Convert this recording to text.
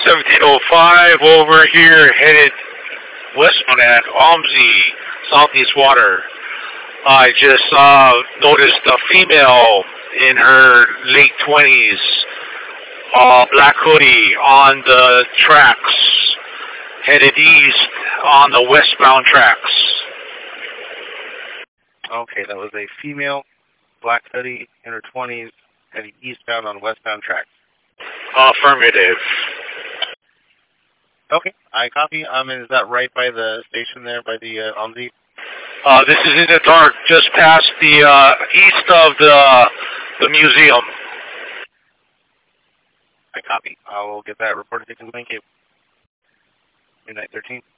1705 over here, headed westbound at Omzi, Southeast Water. I just noticed a female in her late 20s, black hoodie on the tracks, headed east on the westbound tracks. Okay, that was a female, black hoodie, in her 20s, heading eastbound on westbound tracks. Affirmative. Okay, I copy. Is that right by the station there, by the Omzi? This is in the dark, just past the east of the museum. I copy. I will get that reported to Link. Midnight 13.